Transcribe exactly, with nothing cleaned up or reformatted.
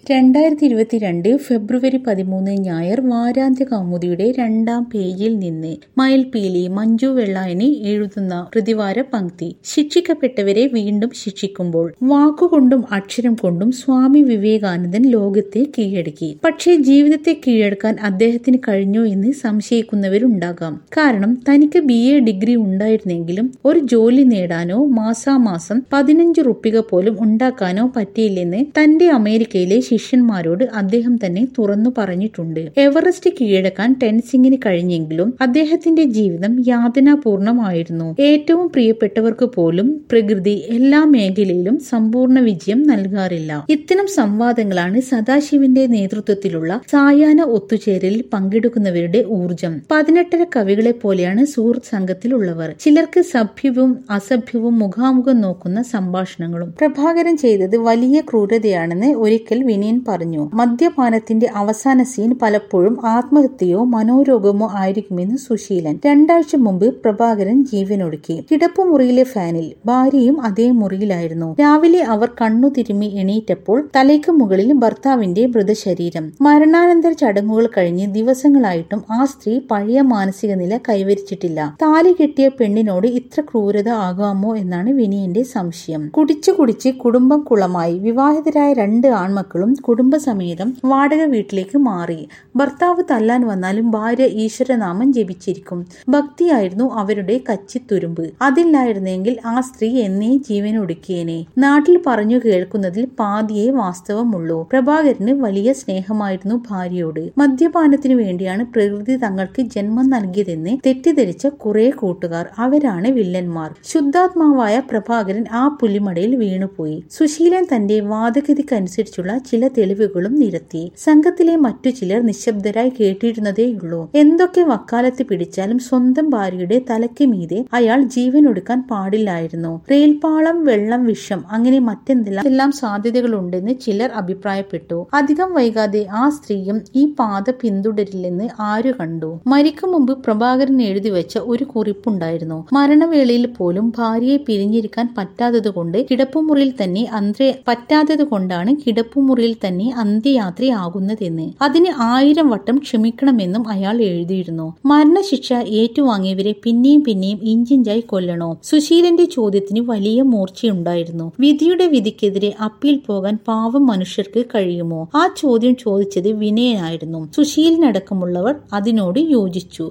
രണ്ടായിരത്തി ഇരുപത്തിരണ്ട് ഫെബ്രുവരി പതിമൂന്ന് ഞായർ വാരാന്ത്യ കൗമുദിയുടെ രണ്ടാം പേജിൽ നിന്ന് മയിൽപീലി മഞ്ജു വെള്ളായണി എഴുതുന്ന പ്രതിവാര പങ്ക്തി. ശിക്ഷിക്കപ്പെട്ടവരെ വീണ്ടും ശിക്ഷിക്കുമ്പോൾ. വാക്കുകൊണ്ടും അക്ഷരം കൊണ്ടും സ്വാമി വിവേകാനന്ദൻ ലോകത്തെ കീഴടക്കി. പക്ഷേ ജീവിതത്തെ കീഴടക്കാൻ അദ്ദേഹത്തിന് കഴിഞ്ഞോ എന്ന് സംശയിക്കുന്നവരുണ്ടാകാം. കാരണം തനിക്ക് ബി എ ഡിഗ്രി ഉണ്ടായിരുന്നെങ്കിലും ഒരു ജോലി നേടാനോ മാസാമാസം പതിനഞ്ച് റുപ്പിക പോലും ഉണ്ടാക്കാനോ പറ്റിയില്ലെന്ന് തന്റെ അമേരിക്കയിലെ ശിഷ്യന്മാരോട് അദ്ദേഹം തന്നെ തുറന്നു പറഞ്ഞിട്ടുണ്ട്. എവറസ്റ്റ് കീഴടക്കാൻ ടെൻസിംഗിന് കഴിഞ്ഞെങ്കിലും അദ്ദേഹത്തിന്റെ ജീവിതം യാതനാപൂർണമായിരുന്നു. ഏറ്റവും പ്രിയപ്പെട്ടവർക്ക് പോലും പ്രകൃതി എല്ലാ മേഖലയിലും സമ്പൂർണ്ണ വിജയം നൽകാറില്ല. ഇത്തരം സംവാദങ്ങളാണ് സദാശിവന്റെ നേതൃത്വത്തിലുള്ള സായാഹ്ന ഒത്തുചേരലിൽ പങ്കെടുക്കുന്നവരുടെ ഊർജം. പതിനെട്ടര കവികളെ പോലെയാണ് സുഹൃത്ത് സംഘത്തിലുള്ളവർ. ചിലർക്ക് സഭ്യവും അസഭ്യവും മുഖാമുഖം നോക്കുന്ന സംഭാഷണങ്ങളും. പ്രഭാകരൻ ചെയ്തത് വലിയ ക്രൂരതയാണെന്ന് ഒരിക്കൽ വിനയൻ പറഞ്ഞു. മദ്യപാനത്തിന്റെ അവസാന സീൻ പലപ്പോഴും ആത്മഹത്യയോ മനോരോഗമോ ആയിരിക്കുമെന്ന് സുശീലൻ. രണ്ടാഴ്ച മുമ്പ് പ്രഭാകരൻ ജീവനൊടുക്കി. കിടപ്പുമുറിയിലെ ഫാനിൽ. ഭാര്യയും അതേ മുറിയിലായിരുന്നു. രാവിലെ അവർ കണ്ണു തിരുമ്മി എണീറ്റപ്പോൾ തലയ്ക്ക് മുകളിൽ ഭർത്താവിന്റെ മൃതശരീരം. മരണാനന്തര ചടങ്ങുകൾ കഴിഞ്ഞ് ദിവസങ്ങളായിട്ടും ആ സ്ത്രീ പഴയ മാനസിക നില കൈവരിച്ചിട്ടില്ല. താലി കെട്ടിയ പെണ്ണിനോട് ഇത്ര ക്രൂരത ആകാമോ എന്നാണ് വിനയന്റെ സംശയം. കുടിച്ചു കുടിച്ച് കുടുംബം കുളമായി. വിവാഹിതരായ രണ്ട് ആൺമക്കളും കുടുംബസമേതം വാടക വീട്ടിലേക്ക് മാറി. ഭർത്താവ് തല്ലാൻ വന്നാലും ഭാര്യ ഈശ്വരനാമം ജപിച്ചിരിക്കും. ഭക്തിയായിരുന്നു അവരുടെ കച്ചിത്തുരുമ്പ്. അതില്ലായിരുന്നെങ്കിൽ ആ സ്ത്രീ എന്നേ ജീവനൊടുക്കിയേനെ. നാട്ടിൽ പറഞ്ഞു കേൾക്കുന്നതിൽ പാതിയെ വാസ്തവമുള്ളൂ. പ്രഭാകരന് വലിയ സ്നേഹമായിരുന്നു ഭാര്യയോട്. മദ്യപാനത്തിനു വേണ്ടിയാണ് പ്രകൃതി തങ്ങൾക്ക് ജന്മം നൽകിയതെന്ന് തെറ്റിദ്ധരിച്ച കുറെ കൂട്ടുകാർ. അവരാണ് വില്ലന്മാർ. ശുദ്ധാത്മാവായ പ്രഭാകരൻ ആ പുലിമടയിൽ വീണുപോയി. സുശീലൻ തന്റെ വാദഗതിക്കനുസരിച്ചുള്ള ചില തെളിവുകളും നിരത്തി. സംഘത്തിലെ മറ്റു ചിലർ നിശബ്ദരായി കേട്ടിരുന്നതേയുള്ളൂ. എന്തൊക്കെ വക്കാലത്ത് പിടിച്ചാലും സ്വന്തം ഭാര്യയുടെ തലയ്ക്ക് മീതെ അയാൾ ജീവനൊടുക്കാൻ പാടില്ലായിരുന്നു. റെയിൽപാളം, വെള്ളം, വിഷം, അങ്ങനെ മറ്റെന്തെല്ലാം എല്ലാം സാധ്യതകളുണ്ടെന്ന് ചിലർ അഭിപ്രായപ്പെട്ടു. അധികം വൈകാതെ ആ സ്ത്രീയും ഈ പാത പിന്തുടരില്ലെന്ന് ആരു കണ്ടു. മരിക്കും മുമ്പ് പ്രഭാകരൻ എഴുതി വെച്ച ഒരു കുറിപ്പുണ്ടായിരുന്നു. മരണവേളയിൽ പോലും ഭാര്യയെ പിരിഞ്ഞിരിക്കാൻ പറ്റാത്തതുകൊണ്ട് കിടപ്പുമുറിയിൽ തന്നെ അന്ത്യ പറ്റാത്തത് കൊണ്ടാണ് കിടപ്പുമുറിയിൽ തന്നെ അന്ത്യയാത്രയാകുന്നതെന്ന്. അതിന് ആയിരം വട്ടം ക്ഷമിക്കണമെന്നും അയാൾ എഴുതിയിരുന്നു. മരണശിക്ഷ ഏറ്റുവാങ്ങിയവരെ പിന്നെയും പിന്നെയും ഇഞ്ചിഞ്ചായി കൊല്ലണോ? സുശീലന്റെ ചോദ്യത്തിന് വലിയ മൂർച്ചയുണ്ടായിരുന്നു. വിധിയുടെ വിധിക്കെതിരെ അപ്പീൽ പോകാൻ പാവം മനുഷ്യർക്ക് കഴിയുമോ? ആ ചോദ്യം ചോദിച്ചത് വിനയനായിരുന്നു. സുശീലനടക്കമുള്ളവർ അതിനോട് യോജിച്ചു.